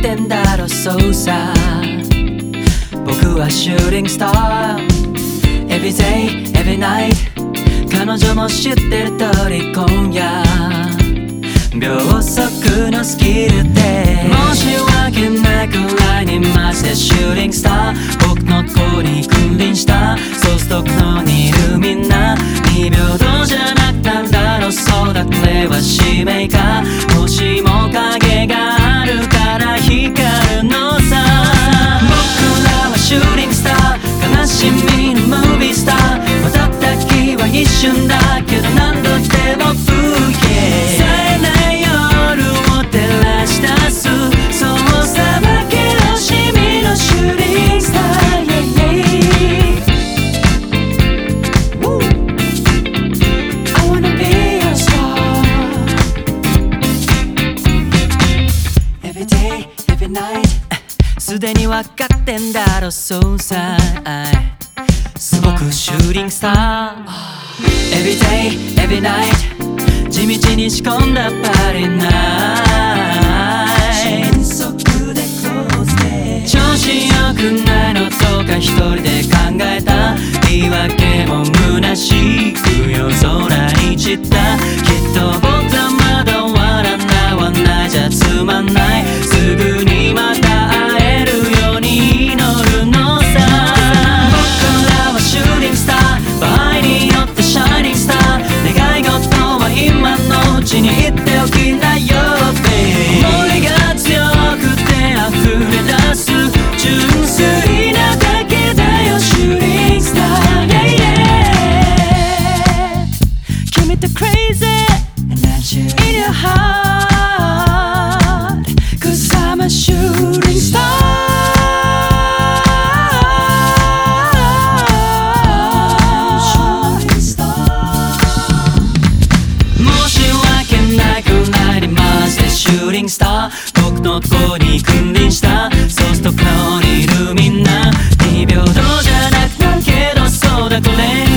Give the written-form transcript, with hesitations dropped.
ってんだろそうさ。僕はシューティングスター Every day, every night 彼女も知ってる通り今夜秒速のスキルで申し訳ないくらいにマジでシューティングスター僕の子に君臨したそうすとこのにいるみんな2秒同じゃなくなんだろうそうだこれは使命かもしも影があるから光るのさ僕らはシューティングスター悲しみのムービースター渡った日は一瞬だけど何度来ても風景冴えない夜を照らし出すそうさばけろしみのシューティングスター I wanna be a star Every day, every night すでにわかってんだろそうさすごくシューティングスター Every day, every night 地道に仕込んだパリナイト調子良くないのとか一人で考えた言い訳も虚しく夜空に散ったきっと僕らまだ終わらないじゃつまんないすぐにまた会えるように祈るのさ僕らはシューティングスター場合によってシャイニングスター願い事は今のうちに言っておきなよって思いが強くて溢れ出す純粋なだけだよシューティングスター yeah, yeah 君と crazy in your heart Cause I'm a shooting starシューティングスター僕の子に君臨したそうすると顔にいるみんな2秒同じゃなくなるけどそうだこれ